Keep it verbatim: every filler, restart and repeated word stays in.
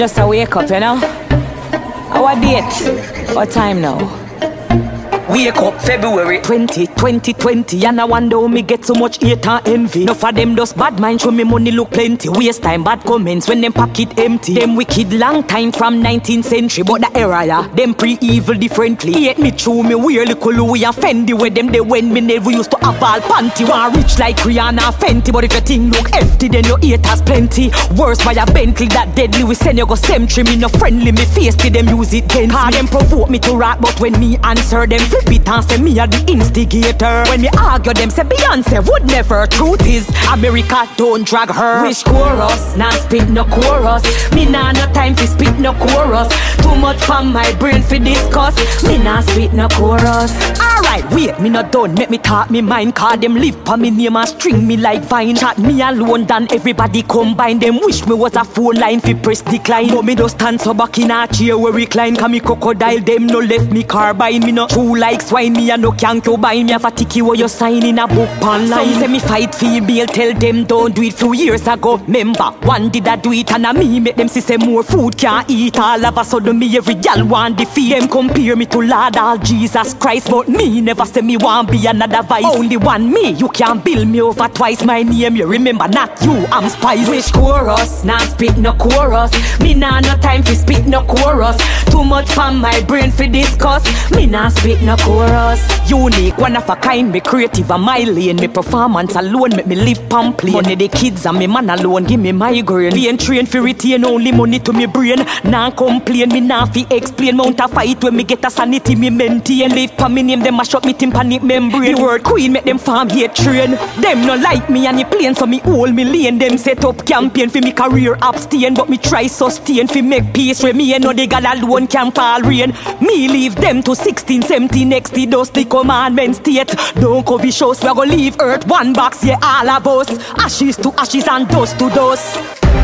just a wake up, you know. Our date, what time now? Wake up February twenty, twenty, twenty. And I wonder how me get so much hate and envy. Enough of them just bad mind, show me money look plenty. Waste time, bad comments when them pocket empty. Them wicked long time from nineteenth century. But the era, yeah, them pre-evil differently. Hate me true, me wear little Louis and Fendi. Where them they when me never used to have all panty. Want rich like Rihanna Fenty. But if your thing look empty, then your haters plenty. Worse by a Bentley that deadly. We send you go cemetery. Me no friendly, me face to them use it against me. Them provoke me to rap, but when me answer them flip it and say me are the instigator. When me argue them say Beyonce would never. Truth is America don't drag her. Wish chorus, nah spit no chorus. Me nah no time for spit no chorus. Too much from my brain for discuss. Me nah spit no chorus. Alright, wait, me not done. Make me talk me mind. Call them live pa me name and string me like Vine. Chat me alone than everybody combine. Them wish me was a phone line fi press decline. But me just stand so back in a chair where recline. Cause me crocodile them no left me carbine. Me no true like swine. Me a no can't you buy me a a ticket where you sign in a book online. Some say me fight female, tell them don't do it few years ago. Remember, one did I do it and a me make them see say more food can't eat. All of a sudden me every gal want defeat. Them compare me to Lord all Jesus Christ. But me never say me want be another vice. Only one me, you can't build me over twice. My name you remember, not you, I'm Spice. Wish chorus, nah spit no chorus. Me nah no time for spit no chorus. Too much from my brain for discuss. Me nah spit no chorus. Unique, one of a kind, me creative and my lane. Me performance alone make me live pamphlet. Money the kids and me man alone give me migraine. Being trained for retain only money to me brain. Nah complain, me nah fi explain. Mount a fight when me get a sanity me maintain. Live pa me name them mash up me tympanic membrane. The word queen make them farm hate train. Them no like me and the plane so me hold me lane. Them set up campaign for me career abstain. But me try sustain fi make peace where me and no the God alone can fall rain. Me leave them to sixteen, seventeen next the dust the commandment state. Don't cover shows, we are gonna leave earth one box, yeah all of us. Ashes to ashes and dust to dust.